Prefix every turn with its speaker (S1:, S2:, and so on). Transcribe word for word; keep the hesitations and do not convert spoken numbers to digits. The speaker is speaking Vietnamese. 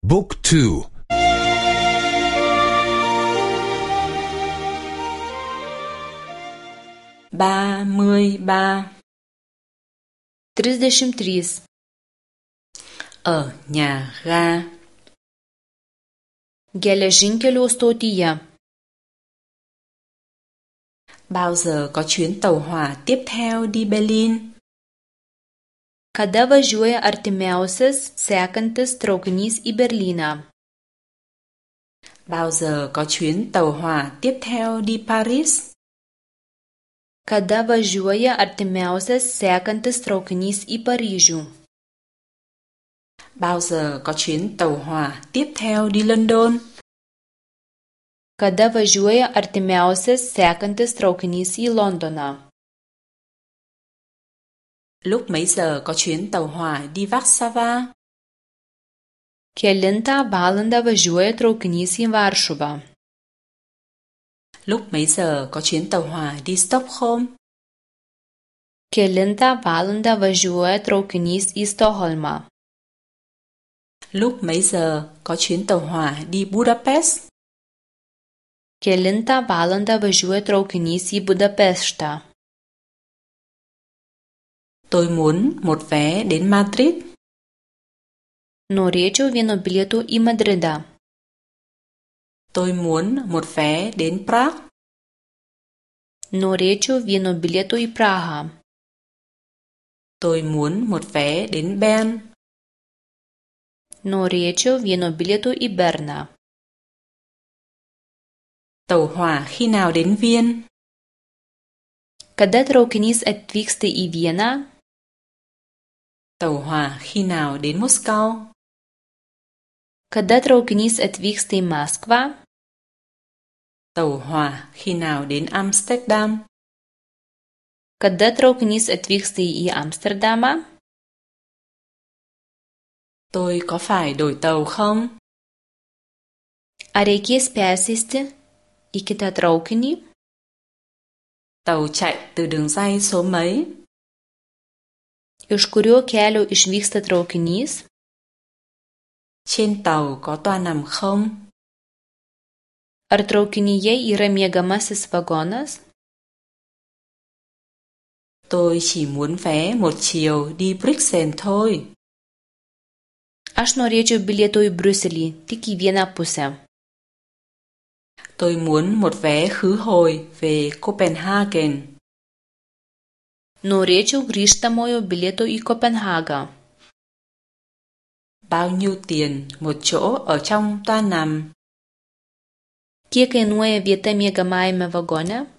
S1: Book two.
S2: ba mươi ba.
S3: trisdešimt trys.
S2: Ở nhà ga.
S3: Geležinkelio stotyje.
S2: Bao giờ có chuyến tàu hỏa tiếp theo đi Berlin?
S3: Kada važiuoja artimiausias sekantis traukinys į Berlyną?
S2: Bao giờ có chuyến tàu hỏa tiếp theo đi Paris?
S3: Kada važiuoja artimiausias sekantis traukinys į Paryžių?
S2: Bao giờ có chuyến tàu hỏa tiếp theo đi London?
S3: Kada važiuoja artimiausias sekantis traukinys į Londoną?
S2: Lúc mấy giờ có chuyến tàu hỏa đi Warszawa?
S3: Kelintą valandą važiuoja traukinys į Varšuvą?
S2: Lúc mấy giờ có chuyến tàu hỏa đi Stockholm?
S3: Kelintą valandą važiuoja traukinys į Stokholmą?
S2: Lúc mấy giờ có chuyến tàu hỏa đi Budapest?
S3: Kelintą valandą važiuoja traukinys į Budapeštą?
S2: Tôi muốn một vé đến Madrid.
S3: Norėčiau vieno bilieto į Madridą.
S2: Tôi muốn một vé đến Prague.
S3: Norėčiau vieno bilieto į Prahą.
S2: Tôi muốn một vé đến Bern.
S3: Norėčiau vieno bilieto į Berną.
S2: Tàu hỏa khi nào đến Viên?
S3: Kada traukinys atvyksta į Vieną?
S2: Tàu hỏa khi nào đến Moscow?
S3: Kada traukinys atvyksta į Maskvą?
S2: Tàu hỏa khi nào đến Amsterdam?
S3: Kada traukinys atvyksta į Amsterdamą?
S2: Tôi có phải đổi tàu không?
S3: Ar reikės persėsti į kitą traukinį?
S2: Tàu chạy từ đường ray số mấy?
S3: Iš kurio kelio išvyksta traukinys?
S2: Trên tàu có toa nằm không?
S3: Ar traukinyje yra miegamasis vagonas?
S2: Tôi chỉ muốn vé một chiều đi Bruxelles thôi.
S3: Aš norėčiau bilieto į Briuselį, tik į vieną pusę.
S2: Tôi muốn một vé khứ hồi về Copenhagen.
S3: Norėčiau grįžtamojo bilieto į Kopenhagą.
S2: Bao nhiêu tiền một chỗ ở trong toa nằm?
S3: Kiek kainuoja vieta miegamajame vagone?